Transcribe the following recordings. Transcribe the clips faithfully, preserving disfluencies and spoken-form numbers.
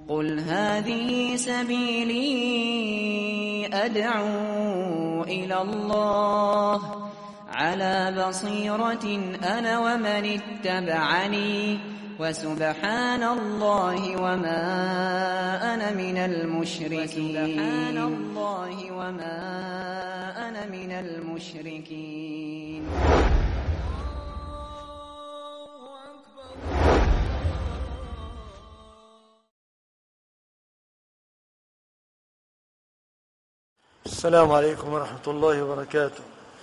قل هذه سبيلي أدعو إلى الله على بصيرة أنا ومن اتبعني وسبحان الله وما أنا من المشركين سبحان الله وما أنا من المشركين. السلام عليكم ورحمة الله وبركاته.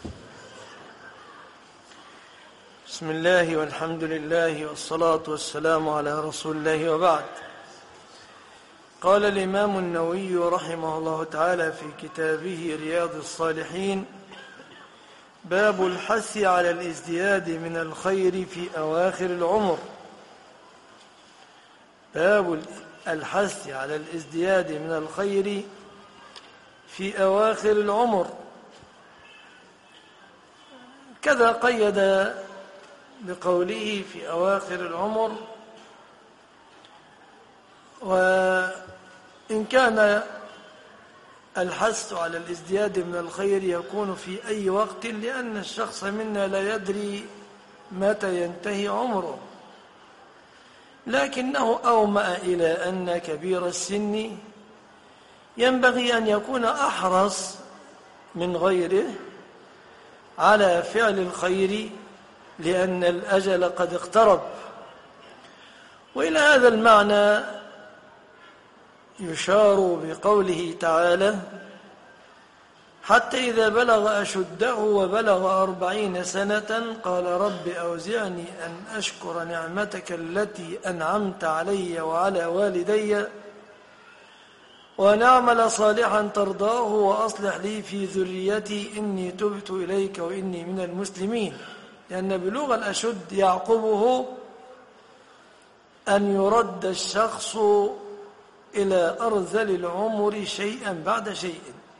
بسم الله والحمد لله والصلاة والسلام على رسول الله وبعد. قال الإمام النووي رحمه الله تعالى في كتابه رياض الصالحين: باب الحث على الازدياد من الخير في أواخر العمر. باب الحث على الازدياد من الخير في أواخر العمر. كذا قيد بقوله في أواخر العمر، وإن كان الحث على الازدياد من الخير يكون في أي وقت، لأن الشخص منا لا يدري متى ينتهي عمره، لكنه أومأ إلى أن كبير السن ينبغي أن يكون أحرص من غيره على فعل الخير، لأن الأجل قد اقترب. وإلى هذا المعنى يشار بقوله تعالى: حتى إذا بلغ أشده وبلغ أربعين سنة قال رب أوزعني أن أشكر نعمتك التي أنعمت علي وعلى والدي وأن أعمل صالحا ترضاه وأصلح لي في ذريتي إني تبت إليك وإني من المسلمين. لأن بلوغ الأشد يعقبه أن يرد الشخص إلى أرذل العمر شيئا بعد شيء،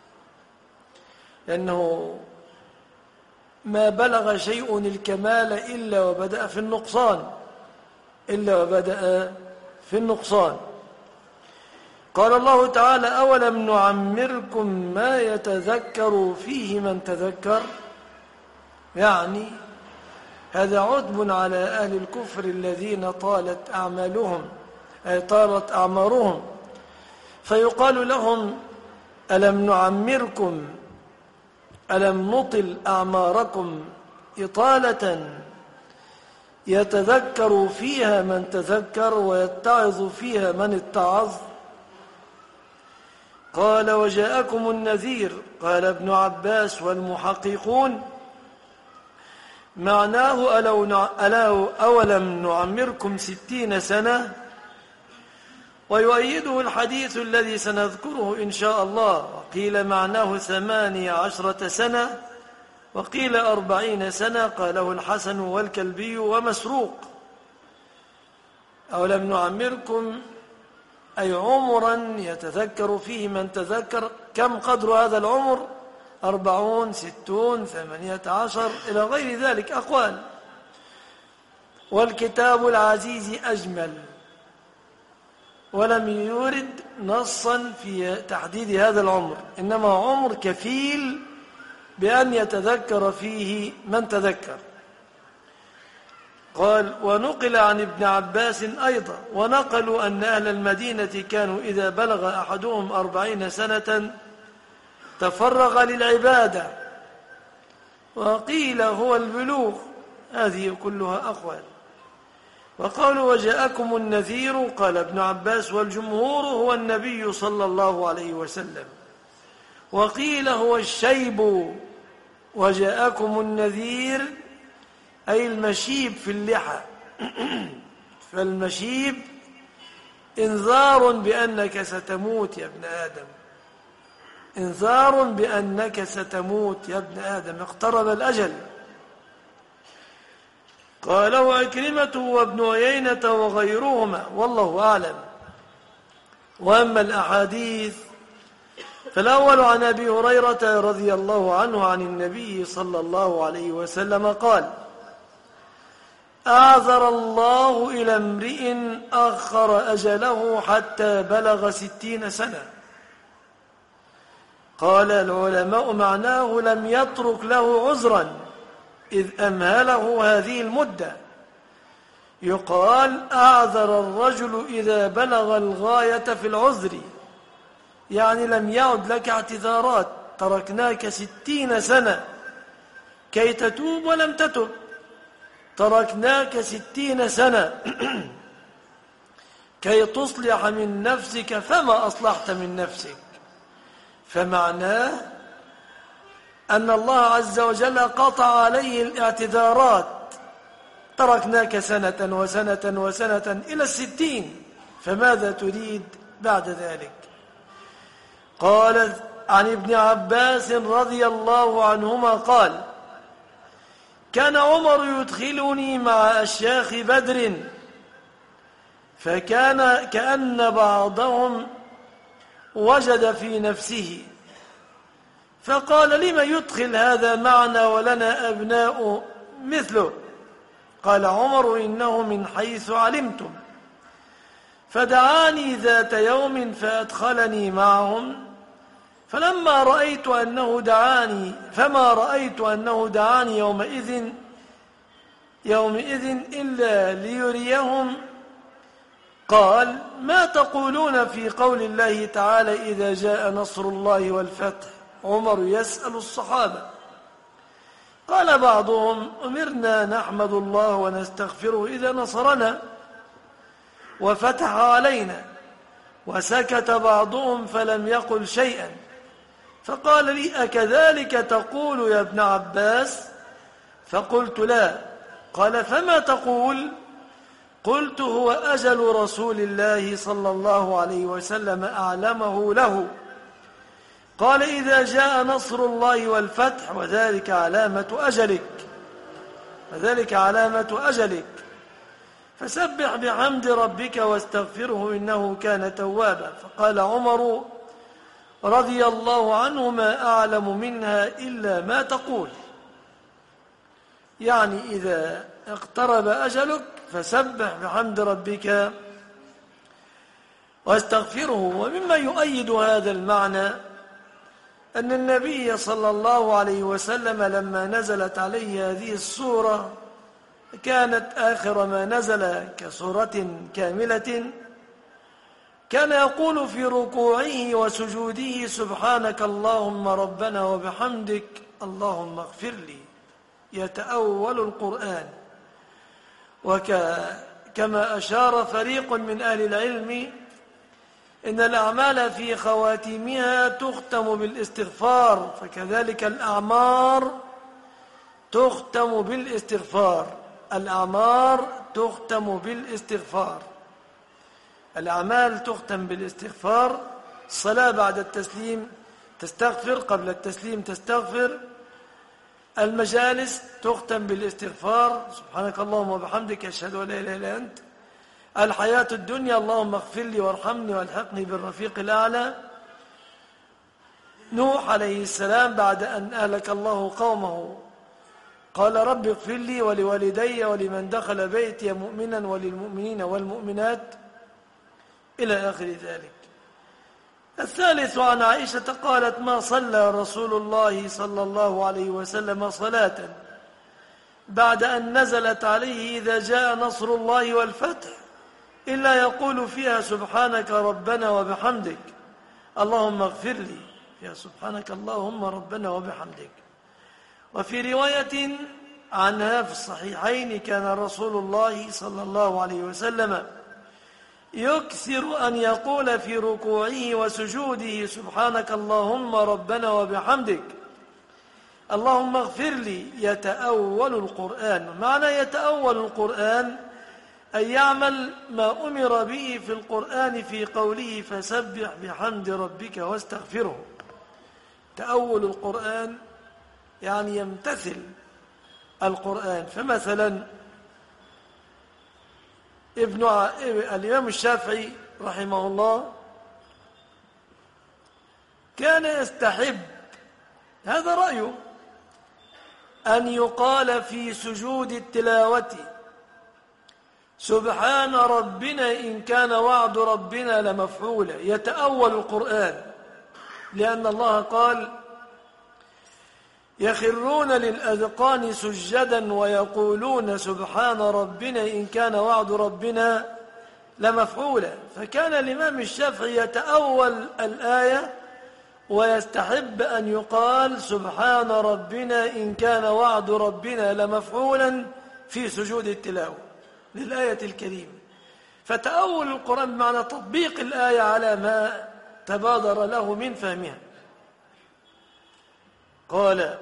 لأنه ما بلغ شيء الكمال إلا وبدأ في النقصان إلا وبدأ في النقصان. قال الله تعالى: أولم نعمركم ما يتذكر فيه من تذكر. يعني هذا عتب على أهل الكفر الذين طالت أعمالهم أي طالت أعمارهم، فيقال لهم: ألم نعمركم ألم نطل أعماركم إطالة يتذكر فيها من تذكر ويتعظ فيها من اتعظ. قال: وجاءكم النذير. قال ابن عباس والمحققون: معناه ألو أولم نعمركم ستين سنة. ويؤيده الحديث الذي سنذكره إن شاء الله. وقيل معناه ثمانية عشرة سنة، وقيل أربعين سنة، قاله الحسن والكلبي ومسروق. أولم نعمركم أي عمرا يتذكر فيه من تذكر. كم قدر هذا العمر؟ أربعون، ستون، ثمانية عشر، إلى غير ذلك أقوال. والكتاب العزيز أجمل، ولم يورد نصا في تحديد هذا العمر، إنما عمر كفيل بأن يتذكر فيه من تذكر. قال: ونقل عن ابن عباس أيضا، ونقلوا أن أهل المدينة كانوا إذا بلغ أحدهم أربعين سنة تفرغ للعبادة، وقيل هو البلوغ. هذه كلها أقوال. وقالوا: وجاءكم النذير. قال ابن عباس والجمهور: هو النبي صلى الله عليه وسلم. وقيل هو الشيب. وجاءكم النذير أي المشيب في اللحى. فالمشيب إنذار بأنك ستموت يا ابن آدم، إنذار بأنك ستموت يا ابن آدم، اقترب الأجل. قاله عكرمة وابن عيينة وغيرهما، والله أعلم. وأما الأحاديث فالأول عن أبي هريرة رضي الله عنه عن النبي صلى الله عليه وسلم قال: أعذر الله إلى امرئ أخر أجله حتى بلغ ستين سنة. قال العلماء معناه لم يترك له عذرا إذ أمهله هذه المدة. يقال أعذر الرجل إذا بلغ الغاية في العذر، يعني لم يعد لك اعتذارات، تركناك ستين سنة كي تتوب ولم تتب، تركناك ستين سنة كي تصلح من نفسك فما أصلحت من نفسك. فمعناه أن الله عز وجل قطع عليه الاعتذارات، تركناك سنة وسنة وسنة إلى الستين، فماذا تريد بعد ذلك؟ قال عن ابن عباس رضي الله عنهما قال: كان عمر يدخلني مع أشياخ بدر، فكان كأن بعضهم وجد في نفسه، فقال: لم يدخل هذا معنا ولنا أبناء مثله؟ قال عمر: إنه من حيث علمتم. فدعاني ذات يوم فأدخلني معهم، فلما رأيت أنه دعاني فما رأيت أنه دعاني يومئذ يومئذ إلا ليريهم. قال: ما تقولون في قول الله تعالى إذا جاء نصر الله والفتح؟ عمر يسأل الصحابة. قال بعضهم: أمرنا نحمد الله ونستغفره إذا نصرنا وفتح علينا. وسكت بعضهم فلم يقل شيئا، فقال لي: أكذلك تقول يا ابن عباس؟ فقلت: لا. قال: فما تقول؟ قلت: هو أجل رسول الله صلى الله عليه وسلم أعلمه له. قال: إذا جاء نصر الله والفتح وذلك علامة أجلك وذلك علامة أجلك فسبح بحمد ربك واستغفره إنه كان توابا. فقال عمر رضي الله عنه: ما أعلم منها إلا ما تقول، يعني إذا اقترب أجلك فسبح بحمد ربك واستغفره. ومما يؤيد هذا المعنى أن النبي صلى الله عليه وسلم لما نزلت عليه هذه السورة كانت آخر ما نزل كسورة كاملة، كان يقول في ركوعه وسجوده: سبحانك اللهم ربنا وبحمدك اللهم اغفر لي. يتأول القرآن. وكما أشار فريق من أهل العلم إن الأعمال في خواتيمها تختم بالاستغفار، فكذلك الأعمار تختم بالاستغفار. الأعمار تختم بالاستغفار الأعمال تختم بالاستغفار. الصلاة بعد التسليم تستغفر، قبل التسليم تستغفر. المجالس تختم بالاستغفار: سبحانك اللهم وبحمدك أشهد أن لا إله إلا أنت. الحياة الدنيا: اللهم اغفر لي وارحمني والحقني بالرفيق الأعلى. نوح عليه السلام بعد أن أهلك الله قومه قال: رب اغفر لي ولوالدي ولمن دخل بيتي مؤمنا وللمؤمنين والمؤمنات، إلى آخر ذلك. الثالث عن عائشة قالت: ما صلى رسول الله صلى الله عليه وسلم صلاة بعد أن نزلت عليه إذا جاء نصر الله والفتح إلا يقول فيها: سبحانك ربنا وبحمدك اللهم اغفر لي. يا سبحانك اللهم ربنا وبحمدك. وفي رواية عنها في الصحيحين: كان رسول الله صلى الله عليه وسلم يكثر أن يقول في ركوعه وسجوده: سبحانك اللهم ربنا وبحمدك اللهم اغفر لي. يتأول القرآن. معنى يتأول القرآن أن يعمل ما أمر به في القرآن في قوله: فسبح بحمد ربك واستغفره. تأول القرآن يعني يمتثل القرآن. فمثلا ابن ع... الإمام الشافعي رحمه الله كان يستحب، هذا رأيه، أن يقال في سجود التلاوة: سبحان ربنا إن كان وعد ربنا لمفعولا، يتأول القرآن، لأن الله قال يخرون للأذقان سجدا ويقولون سبحان ربنا إن كان وعد ربنا لمفعولا. فكان الإمام الشافعي يتأول الآية ويستحب أن يقال سبحان ربنا إن كان وعد ربنا لمفعولا في سجود التلاوة للآية الكريمة. فتأول القرآن بمعنى تطبيق الآية على ما تبادر له من فهمها. قال: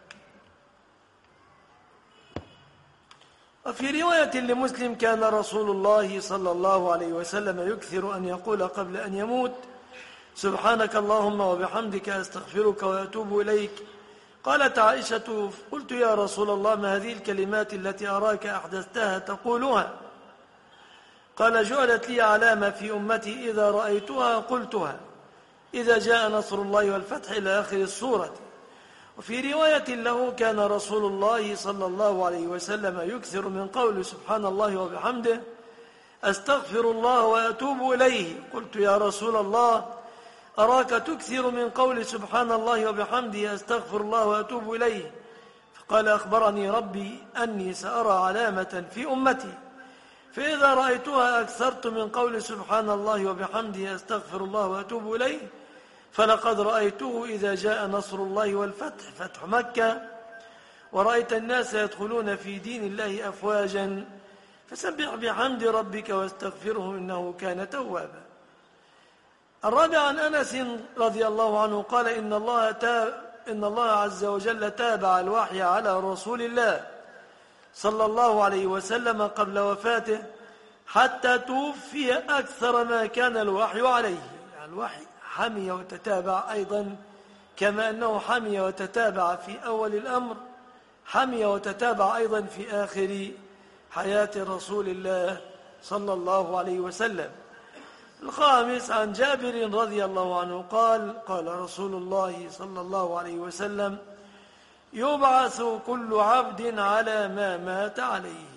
وفي رواية لمسلم كان رسول الله صلى الله عليه وسلم يكثر أن يقول قبل أن يموت سبحانك اللهم وبحمدك أستغفرك وأتوب إليك. قالت عائشة: قلت يا رسول الله ما هذه الكلمات التي أراك أحدثتها تقولها؟ قال: جعلت لي علامة في أمتي إذا رأيتها قلتها إذا جاء نصر الله والفتح إلى آخر السورة. وفي رواية له كان رسول الله صلى الله عليه وسلم يكثر من قول سبحان الله وبحمده أستغفر الله وأتوب إليه. قلت يا رسول الله أراك تكثر من قول سبحان الله وبحمده أستغفر الله وأتوب إليه. فقال: أخبرني ربي أني سأرى علامة في أمتي فإذا رأيتها أكثرت من قول سبحان الله وبحمده أستغفر الله وأتوب إليه. فلقد رأيته إذا جاء نصر الله والفتح فتح مكة ورأيت الناس يدخلون في دين الله أفواجا فسبح بحمد ربك واستغفره إنه كان توابا. الرابع عن أنس رضي الله عنه قال: إن الله, تاب إن الله عز وجل تابع الوحي على رسول الله صلى الله عليه وسلم قبل وفاته حتى توفي أكثر ما كان الوحي عليه. يعني الوحي حمي وتتابع أيضا، كما أنه حمي وتتابع في أول الأمر حمي وتتابع أيضا في آخر حياة رسول الله صلى الله عليه وسلم. الخامس عن جابر رضي الله عنه قال: قال رسول الله صلى الله عليه وسلم: يبعث كل عبد على ما مات عليه.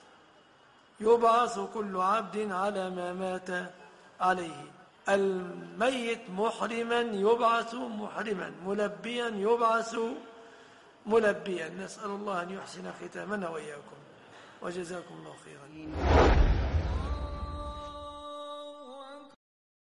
يبعث كل عبد على ما مات عليه. الميت محرما يبعث محرما، ملبيا يبعث ملبيا. نسأل الله أن يحسن ختامنا وإياكم، وجزاكم الله خيرا.